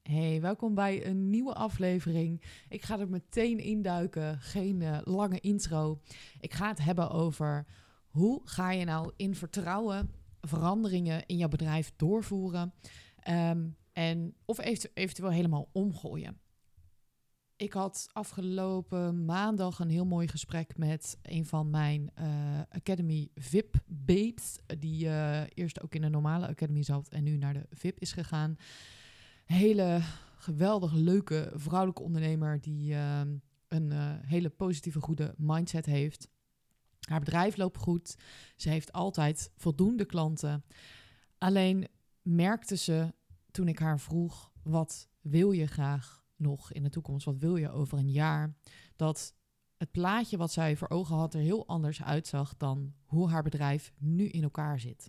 Hey, welkom bij een nieuwe aflevering. Ik ga er meteen induiken, geen lange intro. Ik ga het hebben over hoe ga je nou in vertrouwen veranderingen in jouw bedrijf doorvoeren of eventueel helemaal omgooien. Ik had afgelopen maandag een heel mooi gesprek met een van mijn Academy VIP babes, die eerst ook in de normale Academy zat en nu naar de VIP is gegaan. Hele geweldig leuke vrouwelijke ondernemer die een hele positieve, goede mindset heeft. Haar bedrijf loopt goed. Ze heeft altijd voldoende klanten. Alleen merkte ze toen ik haar vroeg, wat wil je graag nog in de toekomst? Wat wil je over een jaar? Dat het plaatje wat zij voor ogen had er heel anders uitzag dan hoe haar bedrijf nu in elkaar zit.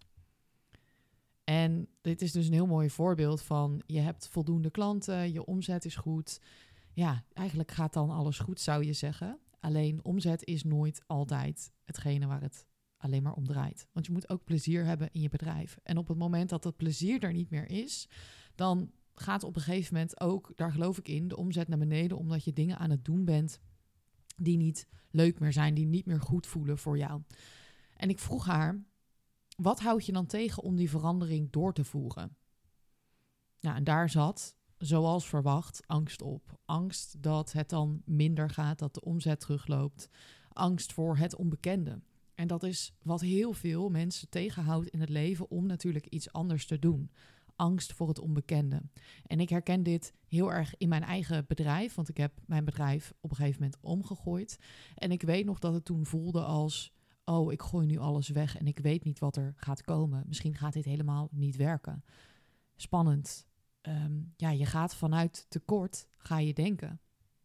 En dit is dus een heel mooi voorbeeld van je hebt voldoende klanten, je omzet is goed. Ja, eigenlijk gaat dan alles goed, zou je zeggen. Alleen omzet is nooit altijd hetgene waar het alleen maar om draait. Want je moet ook plezier hebben in je bedrijf. En op het moment dat het plezier er niet meer is, dan gaat op een gegeven moment ook, daar geloof ik in, de omzet naar beneden, omdat je dingen aan het doen bent die niet leuk meer zijn, die niet meer goed voelen voor jou. En ik vroeg haar, wat houd je dan tegen om die verandering door te voeren? Nou, en daar zat, zoals verwacht, angst op. Angst dat het dan minder gaat, dat de omzet terugloopt. Angst voor het onbekende. En dat is wat heel veel mensen tegenhoudt in het leven om natuurlijk iets anders te doen. Angst voor het onbekende. En ik herken dit heel erg in mijn eigen bedrijf, want ik heb mijn bedrijf op een gegeven moment omgegooid. En ik weet nog dat het toen voelde als, oh, ik gooi nu alles weg en ik weet niet wat er gaat komen. Misschien gaat dit helemaal niet werken. Spannend. Je gaat vanuit tekort, ga je denken.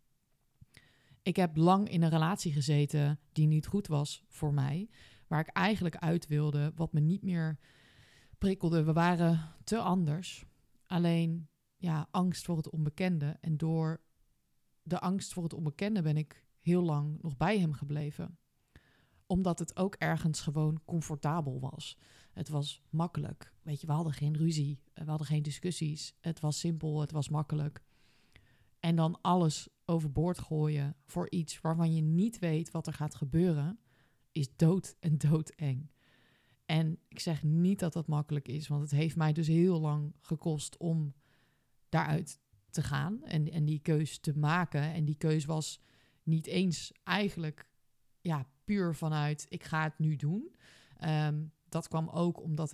Ik heb lang in een relatie gezeten die niet goed was voor mij. Waar ik eigenlijk uit wilde, wat me niet meer prikkelde. We waren te anders. Alleen, angst voor het onbekende. En door de angst voor het onbekende ben ik heel lang nog bij hem gebleven. Omdat het ook ergens gewoon comfortabel was. Het was makkelijk. Weet je, we hadden geen ruzie. We hadden geen discussies. Het was simpel, het was makkelijk. En dan alles overboord gooien voor iets waarvan je niet weet wat er gaat gebeuren, is dood en doodeng. En ik zeg niet dat dat makkelijk is, want het heeft mij dus heel lang gekost om daaruit te gaan en die keus te maken. En die keus was niet eens eigenlijk puur vanuit, ik ga het nu doen. Dat kwam ook omdat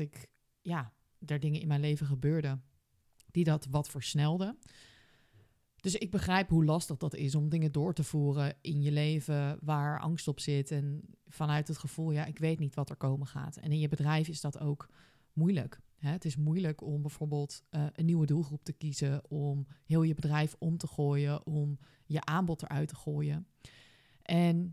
er dingen in mijn leven gebeurden die dat wat versnelden. Dus ik begrijp hoe lastig dat is om dingen door te voeren in je leven waar angst op zit. En vanuit het gevoel, ik weet niet wat er komen gaat. En in je bedrijf is dat ook moeilijk. Het is moeilijk om bijvoorbeeld een nieuwe doelgroep te kiezen, om heel je bedrijf om te gooien, om je aanbod eruit te gooien. En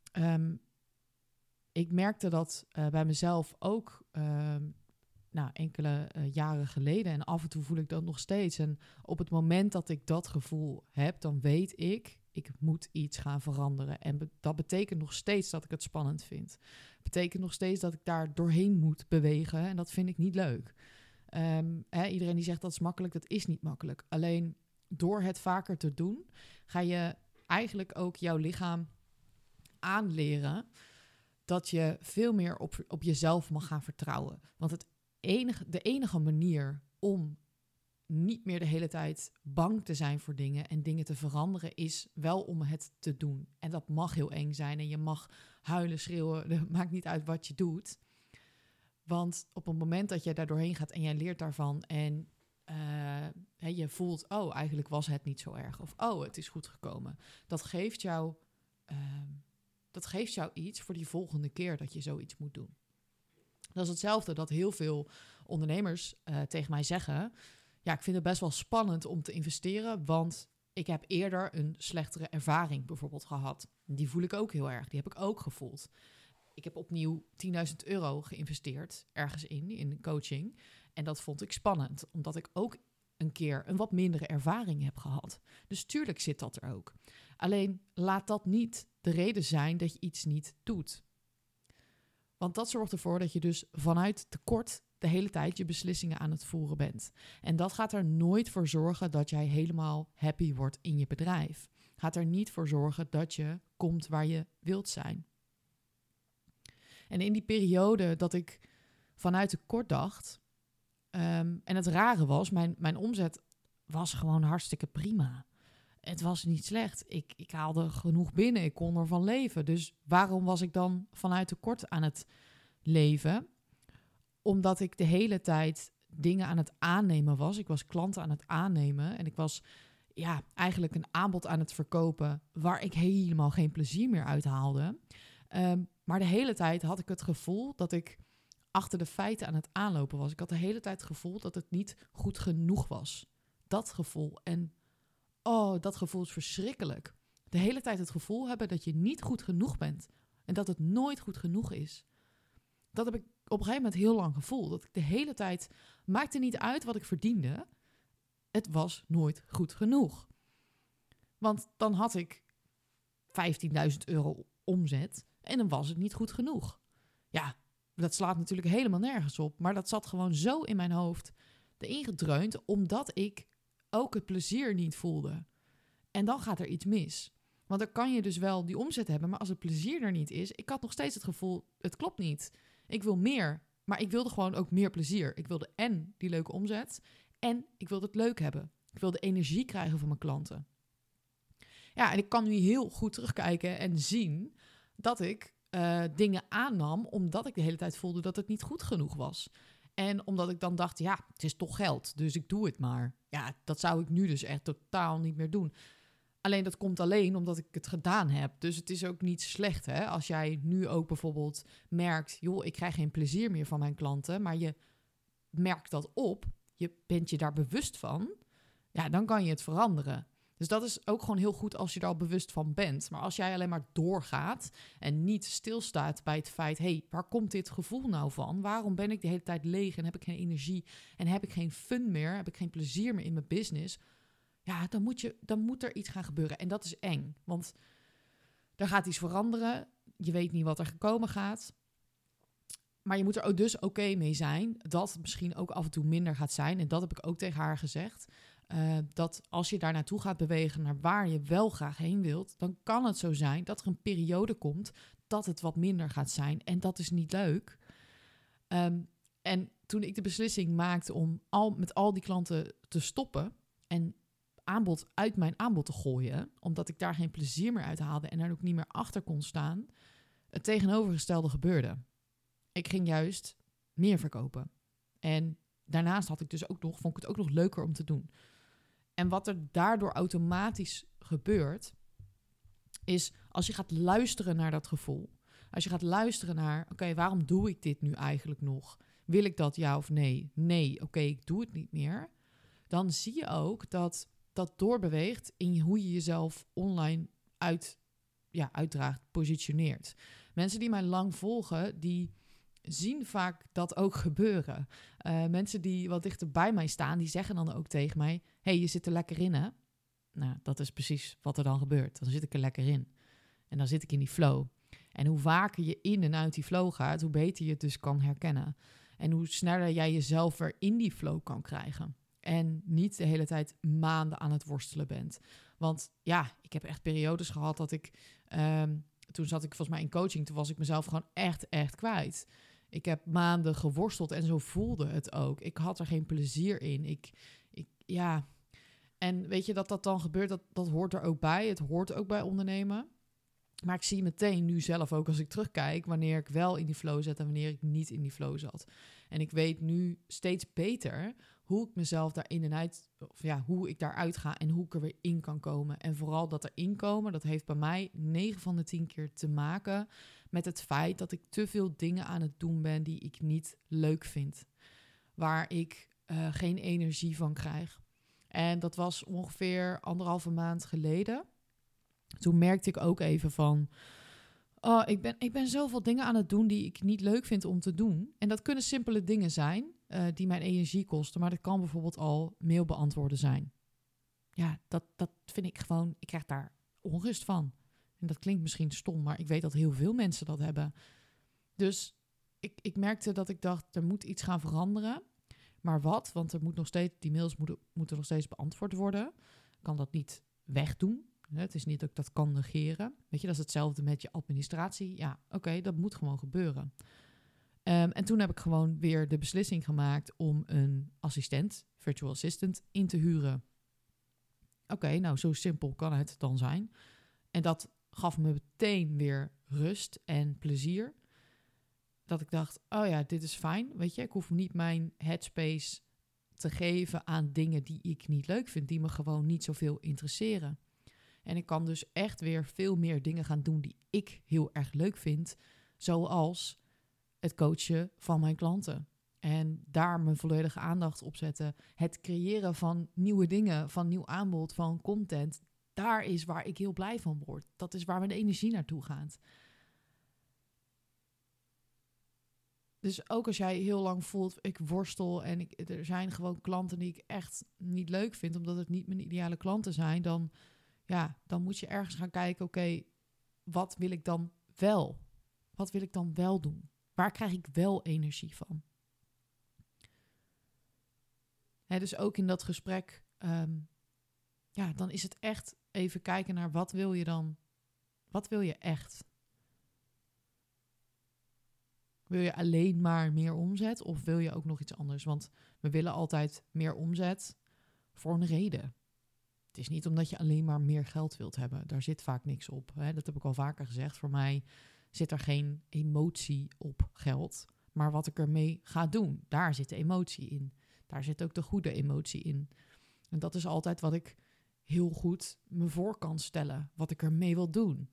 ik merkte dat bij mezelf ook enkele jaren geleden. En af en toe voel ik dat nog steeds. En op het moment dat ik dat gevoel heb, dan weet ik moet iets gaan veranderen. En dat betekent nog steeds dat ik het spannend vind. Betekent nog steeds dat ik daar doorheen moet bewegen. En dat vind ik niet leuk. Iedereen die zegt dat is makkelijk, dat is niet makkelijk. Alleen door het vaker te doen, ga je eigenlijk ook jouw lichaam aanleren dat je veel meer op jezelf mag gaan vertrouwen. Want de enige manier om niet meer de hele tijd bang te zijn voor dingen en dingen te veranderen is wel om het te doen. En dat mag heel eng zijn en je mag huilen, schreeuwen, het maakt niet uit wat je doet. Want op het moment dat je daar doorheen gaat en jij leert daarvan en je voelt, oh, eigenlijk was het niet zo erg. Of, oh, het is goed gekomen. Dat geeft jou iets voor die volgende keer dat je zoiets moet doen. Dat is hetzelfde dat heel veel ondernemers tegen mij zeggen, ik vind het best wel spannend om te investeren, want ik heb eerder een slechtere ervaring bijvoorbeeld gehad. Die voel ik ook heel erg, die heb ik ook gevoeld. Ik heb opnieuw €10.000 geïnvesteerd ergens in coaching. En dat vond ik spannend, omdat ik ook een keer een wat mindere ervaring heb gehad. Dus tuurlijk zit dat er ook. Alleen laat dat niet de reden zijn dat je iets niet doet. Want dat zorgt ervoor dat je dus vanuit tekort de hele tijd je beslissingen aan het voeren bent. En dat gaat er nooit voor zorgen dat jij helemaal happy wordt in je bedrijf. Gaat er niet voor zorgen dat je komt waar je wilt zijn. En in die periode dat ik vanuit tekort dacht, en het rare was, mijn omzet was gewoon hartstikke prima. Het was niet slecht. Ik haalde genoeg binnen, ik kon ervan leven. Dus waarom was ik dan vanuit tekort aan het leven? Omdat ik de hele tijd dingen aan het aannemen was. Ik was klanten aan het aannemen en ik was eigenlijk een aanbod aan het verkopen waar ik helemaal geen plezier meer uit haalde. Maar de hele tijd had ik het gevoel dat ik achter de feiten aan het aanlopen was. Ik had de hele tijd het gevoel dat het niet goed genoeg was. Dat gevoel. En dat gevoel is verschrikkelijk. De hele tijd het gevoel hebben dat je niet goed genoeg bent. En dat het nooit goed genoeg is. Dat heb ik op een gegeven moment heel lang gevoeld. Dat ik de hele tijd, maakte niet uit wat ik verdiende. Het was nooit goed genoeg. Want dan had ik 15.000 euro omzet en dan was het niet goed genoeg. Ja, dat slaat natuurlijk helemaal nergens op. Maar dat zat gewoon zo in mijn hoofd erin gedreund, omdat ik ook het plezier niet voelde. En dan gaat er iets mis. Want dan kan je dus wel die omzet hebben, maar als het plezier er niet is, ik had nog steeds het gevoel, het klopt niet. Ik wil meer, maar ik wilde gewoon ook meer plezier. Ik wilde en die leuke omzet en ik wilde het leuk hebben. Ik wilde energie krijgen van mijn klanten. Ja, en ik kan nu heel goed terugkijken en zien dat ik dingen aannam omdat ik de hele tijd voelde dat het niet goed genoeg was. En omdat ik dan dacht, ja, het is toch geld, dus ik doe het maar. Ja, dat zou ik nu dus echt totaal niet meer doen. Alleen dat komt alleen omdat ik het gedaan heb. Dus het is ook niet slecht, hè? Als jij nu ook bijvoorbeeld merkt, joh, ik krijg geen plezier meer van mijn klanten, maar je merkt dat op, je bent je daar bewust van, ja, dan kan je het veranderen. Dus dat is ook gewoon heel goed als je er al bewust van bent. Maar als jij alleen maar doorgaat en niet stilstaat bij het feit, hey, waar komt dit gevoel nou van? Waarom ben ik de hele tijd leeg en heb ik geen energie en heb ik geen fun meer, heb ik geen plezier meer in mijn business? Ja, dan moet er iets gaan gebeuren. En dat is eng, want er gaat iets veranderen. Je weet niet wat er gekomen gaat. Maar je moet er ook dus oké mee zijn dat het misschien ook af en toe minder gaat zijn. En dat heb ik ook tegen haar gezegd. Dat als je daar naartoe gaat bewegen naar waar je wel graag heen wilt, dan kan het zo zijn dat er een periode komt dat het wat minder gaat zijn. En dat is niet leuk. En toen ik de beslissing maakte om met al die klanten te stoppen en aanbod uit mijn aanbod te gooien, omdat ik daar geen plezier meer uit haalde en er ook niet meer achter kon staan, het tegenovergestelde gebeurde. Ik ging juist meer verkopen. En daarnaast vond ik het ook nog leuker om te doen. En wat er daardoor automatisch gebeurt, is als je gaat luisteren naar dat gevoel. Als je gaat luisteren naar, oké, waarom doe ik dit nu eigenlijk nog? Wil ik dat ja of nee? Nee, oké, ik doe het niet meer. Dan zie je ook dat dat doorbeweegt in hoe je jezelf online uitdraagt, positioneert. Mensen die mij lang volgen, die zien vaak dat ook gebeuren. Mensen die wat dichter bij mij staan, die zeggen dan ook tegen mij, hey, je zit er lekker in, hè? Nou, dat is precies wat er dan gebeurt. Dan zit ik er lekker in. En dan zit ik in die flow. En hoe vaker je in en uit die flow gaat, hoe beter je het dus kan herkennen. En hoe sneller jij jezelf weer in die flow kan krijgen. En niet de hele tijd maanden aan het worstelen bent. Want ja, ik heb echt periodes gehad dat ik... toen zat ik volgens mij in coaching, toen was ik mezelf gewoon echt kwijt. Ik heb maanden geworsteld en zo voelde het ook. Ik had er geen plezier in. En weet je dat dan gebeurt, dat hoort er ook bij. Het hoort ook bij ondernemen. Maar ik zie meteen nu zelf ook als ik terugkijk wanneer ik wel in die flow zat en wanneer ik niet in die flow zat. En ik weet nu steeds beter hoe ik mezelf daarin en uit, hoe ik daaruit ga en hoe ik er weer in kan komen. En vooral dat erin komen, dat heeft bij mij 9 van de 10 keer te maken met het feit dat ik te veel dingen aan het doen ben die ik niet leuk vind. Waar ik geen energie van krijg. En dat was ongeveer 1,5 maand geleden. Toen merkte ik ook even van, ik ben zoveel dingen aan het doen die ik niet leuk vind om te doen. En dat kunnen simpele dingen zijn die mijn energie kosten. Maar dat kan bijvoorbeeld al mail beantwoorden zijn. Ja, dat vind ik gewoon, ik krijg daar onrust van. En dat klinkt misschien stom, maar ik weet dat heel veel mensen dat hebben. Dus ik merkte dat ik dacht, er moet iets gaan veranderen. Maar wat? Want er moet nog steeds, die mails moeten nog steeds beantwoord worden. Ik kan dat niet wegdoen. Het is niet dat ik dat kan negeren. Weet je, dat is hetzelfde met je administratie. Ja, oké, dat moet gewoon gebeuren. En toen heb ik gewoon weer de beslissing gemaakt om een assistent, virtual assistant, in te huren. Oké, nou zo simpel kan het dan zijn. En dat gaf me meteen weer rust en plezier. Dat ik dacht, oh ja, dit is fijn. Weet je, ik hoef niet mijn headspace te geven aan dingen die ik niet leuk vind. Die me gewoon niet zoveel interesseren. En ik kan dus echt weer veel meer dingen gaan doen die ik heel erg leuk vind. Zoals het coachen van mijn klanten. En daar mijn volledige aandacht op zetten. Het creëren van nieuwe dingen, van nieuw aanbod, van content. Daar is waar ik heel blij van word. Dat is waar mijn energie naartoe gaat. Dus ook als jij heel lang voelt, ik worstel en er zijn gewoon klanten die ik echt niet leuk vind, omdat het niet mijn ideale klanten zijn, dan moet je ergens gaan kijken, oké, wat wil ik dan wel? Wat wil ik dan wel doen? Waar krijg ik wel energie van? Dus ook in dat gesprek, dan is het echt even kijken naar wat wil je dan? Wat wil je echt? Wil je alleen maar meer omzet of wil je ook nog iets anders? Want we willen altijd meer omzet voor een reden. Het is niet omdat je alleen maar meer geld wilt hebben. Daar zit vaak niks op. Dat heb ik al vaker gezegd. Voor mij zit er geen emotie op geld. Maar wat ik ermee ga doen, daar zit de emotie in. Daar zit ook de goede emotie in. En dat is altijd wat ik heel goed me voor kan stellen. Wat ik ermee wil doen.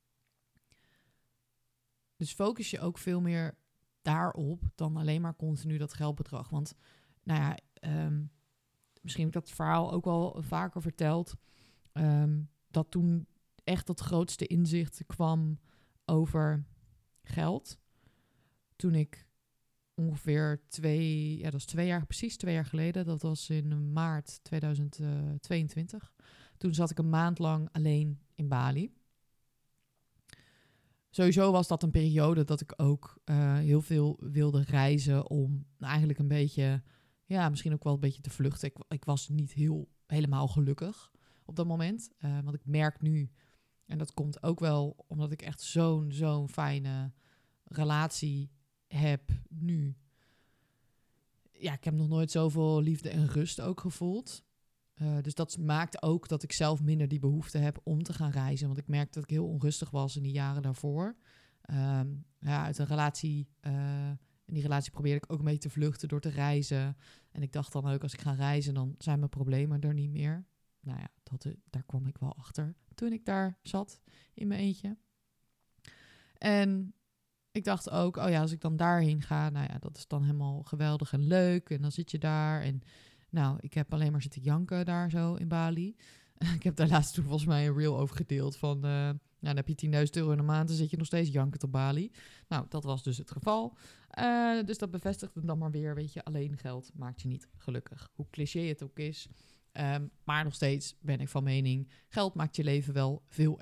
Dus focus je ook veel meer daarop dan alleen maar continu dat geldbedrag. Want misschien heb ik dat verhaal ook wel vaker verteld. Dat toen echt dat grootste inzicht kwam over geld. Toen ik ongeveer 2 jaar geleden. Dat was in maart 2022. Toen zat ik een maand lang alleen in Bali. Sowieso was dat een periode dat ik ook heel veel wilde reizen om eigenlijk een beetje, misschien ook wel een beetje te vluchten. Ik was niet helemaal gelukkig op dat moment. Want ik merk nu, en dat komt ook wel omdat ik echt zo'n fijne relatie heb nu. Ja, ik heb nog nooit zoveel liefde en rust ook gevoeld. Dus dat maakt ook dat ik zelf minder die behoefte heb om te gaan reizen. Want ik merkte dat ik heel onrustig was in die jaren daarvoor. Uit een relatie. In die relatie probeerde ik ook een beetje te vluchten door te reizen. En ik dacht dan ook, als ik ga reizen, dan zijn mijn problemen er niet meer. Nou ja, daar kwam ik wel achter toen ik daar zat in mijn eentje. En ik dacht ook, als ik dan daarheen ga, dat is dan helemaal geweldig en leuk. En dan zit je daar en ik heb alleen maar zitten janken daar zo in Bali. Ik heb daar laatst toen volgens mij een reel over gedeeld van, dan heb je 10.000 euro in de maand, dan zit je nog steeds jankend op Bali. Nou, dat was dus het geval. Dus dat bevestigde dan maar weer, weet je, alleen geld maakt je niet gelukkig. Hoe cliché het ook is. Maar nog steeds ben ik van mening, geld maakt je leven wel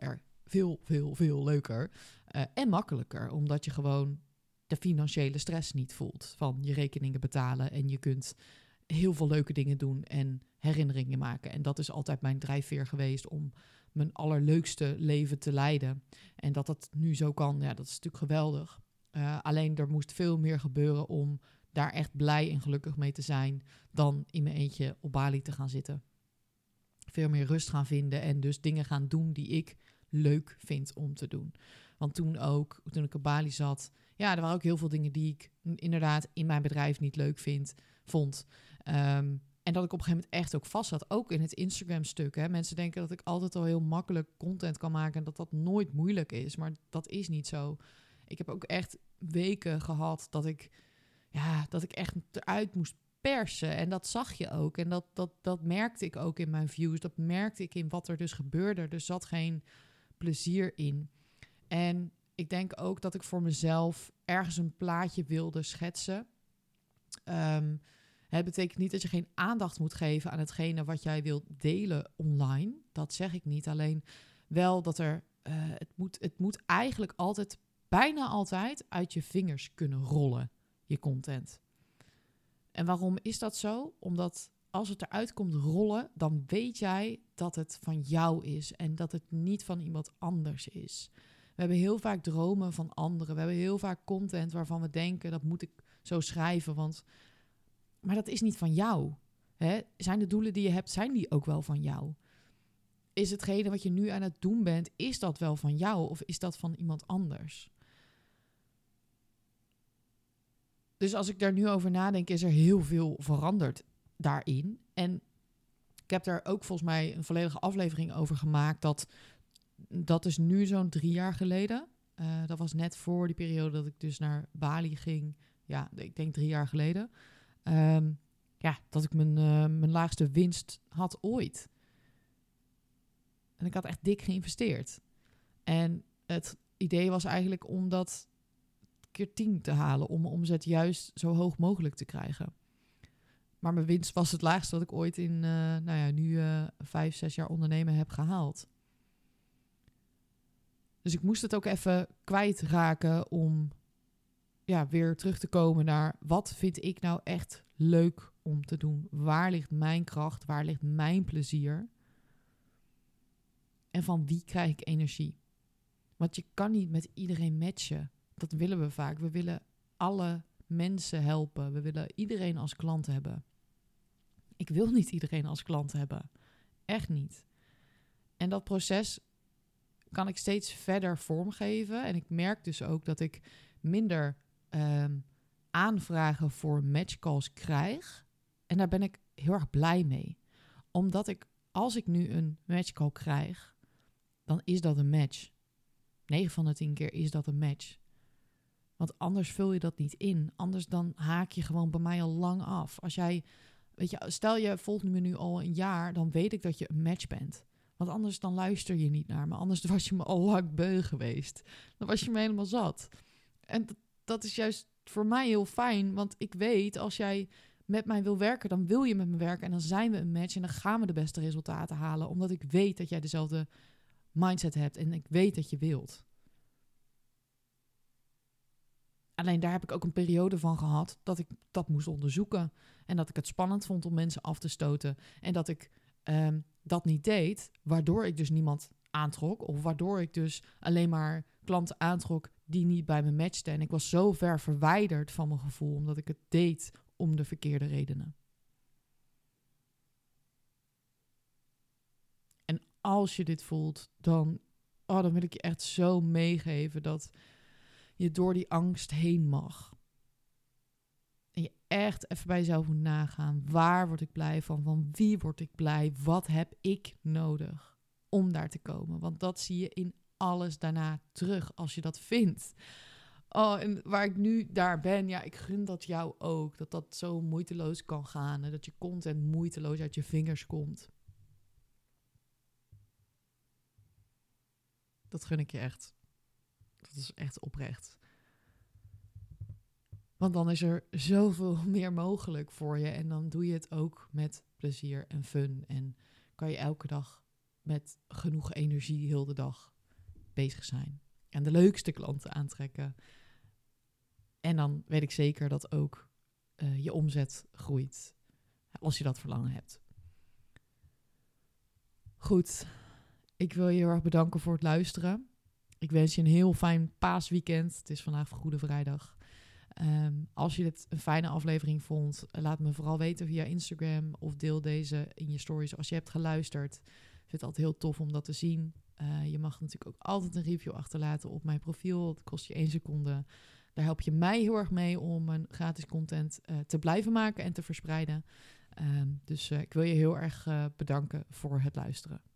veel leuker en makkelijker. Omdat je gewoon de financiële stress niet voelt van je rekeningen betalen en je kunt heel veel leuke dingen doen en herinneringen maken. En dat is altijd mijn drijfveer geweest om mijn allerleukste leven te leiden. En dat dat nu zo kan, dat is natuurlijk geweldig. Alleen er moest veel meer gebeuren om daar echt blij en gelukkig mee te zijn dan in mijn eentje op Bali te gaan zitten. Veel meer rust gaan vinden en dus dingen gaan doen die ik leuk vind om te doen. Want toen ik op Bali zat, er waren ook heel veel dingen die ik inderdaad in mijn bedrijf niet leuk vond. En dat ik op een gegeven moment echt ook vast zat. Ook in het Instagram-stuk. Hè. Mensen denken dat ik altijd al heel makkelijk content kan maken en dat dat nooit moeilijk is. Maar dat is niet zo. Ik heb ook echt weken gehad dat ik echt eruit moest persen. En dat zag je ook. En dat merkte ik ook in mijn views. Dat merkte ik in wat er dus gebeurde. Er zat geen plezier in. En ik denk ook dat ik voor mezelf ergens een plaatje wilde schetsen. Het betekent niet dat je geen aandacht moet geven aan hetgene wat jij wilt delen online. Dat zeg ik niet. Alleen wel dat het moet eigenlijk altijd bijna altijd uit je vingers kunnen rollen, je content. En waarom is dat zo? Omdat als het eruit komt rollen, dan weet jij dat het van jou is en dat het niet van iemand anders is. We hebben heel vaak dromen van anderen. We hebben heel vaak content waarvan we denken, dat moet ik zo schrijven, maar dat is niet van jou. Hè? Zijn de doelen die je hebt, zijn die ook wel van jou? Is hetgene wat je nu aan het doen bent, is dat wel van jou of is dat van iemand anders? Dus als ik daar nu over nadenk, is er heel veel veranderd daarin. En ik heb daar ook volgens mij een volledige aflevering over gemaakt. Dat is nu zo'n 3 jaar geleden. Dat was net voor die periode dat ik dus naar Bali ging. Ja, ik denk 3 jaar geleden. Dat ik mijn laagste winst had ooit. En ik had echt dik geïnvesteerd. En het idee was eigenlijk om dat keer 10 te halen. Om mijn omzet juist zo hoog mogelijk te krijgen. Maar mijn winst was het laagste dat ik ooit in nu 5, 6 jaar ondernemen heb gehaald. Dus ik moest het ook even kwijtraken om weer terug te komen naar wat vind ik nou echt leuk om te doen? Waar ligt mijn kracht? Waar ligt mijn plezier? En van wie krijg ik energie? Want je kan niet met iedereen matchen. Dat willen we vaak. We willen alle mensen helpen. We willen iedereen als klant hebben. Ik wil niet iedereen als klant hebben. Echt niet. En dat proces kan ik steeds verder vormgeven. En ik merk dus ook dat ik minder aanvragen voor matchcalls krijg. En daar ben ik heel erg blij mee. Omdat als ik nu een matchcall krijg, dan is dat een match. 9 van de 10 keer is dat een match. Want anders vul je dat niet in. Anders dan haak je gewoon bij mij al lang af. Als jij, stel je volgt me nu al een jaar, dan weet ik dat je een match bent. Want anders dan luister je niet naar me. Anders was je me al lang beu geweest. Dan was je me helemaal zat. En dat is juist voor mij heel fijn. Want ik weet, als jij met mij wil werken, dan wil je met me werken. En dan zijn we een match en dan gaan we de beste resultaten halen. Omdat ik weet dat jij dezelfde mindset hebt. En ik weet dat je wilt. Alleen daar heb ik ook een periode van gehad dat ik dat moest onderzoeken. En dat ik het spannend vond om mensen af te stoten. En dat ik dat niet deed, waardoor ik dus niemand aantrok. Of waardoor ik dus alleen maar klanten aantrok die niet bij me matchten. En ik was zo ver verwijderd van mijn gevoel, omdat ik het deed om de verkeerde redenen. En als je dit voelt, dan wil ik je echt zo meegeven dat je door die angst heen mag. En je echt even bij jezelf moet nagaan. Waar word ik blij van? Van wie word ik blij? Wat heb ik nodig om daar te komen? Want dat zie je in alles daarna terug als je dat vindt. Oh, en waar ik nu daar ben, ik gun dat jou ook. Dat zo moeiteloos kan gaan. En dat je content moeiteloos uit je vingers komt. Dat gun ik je echt. Dat is echt oprecht. Want dan is er zoveel meer mogelijk voor je. En dan doe je het ook met plezier en fun. En kan je elke dag met genoeg energie heel de dag bezig zijn. En de leukste klanten aantrekken. En dan weet ik zeker dat ook je omzet groeit. Als je dat verlangen hebt. Goed. Ik wil je heel erg bedanken voor het luisteren. Ik wens je een heel fijn paasweekend. Het is vandaag Goede Vrijdag. Als je dit een fijne aflevering vond, laat me vooral weten via Instagram of deel deze in je stories als je hebt geluisterd. Ik vind het altijd heel tof om dat te zien. Je mag natuurlijk ook altijd een review achterlaten op mijn profiel. Het kost je 1 seconde. Daar help je mij heel erg mee om mijn gratis content te blijven maken en te verspreiden. Dus ik wil je heel erg bedanken voor het luisteren.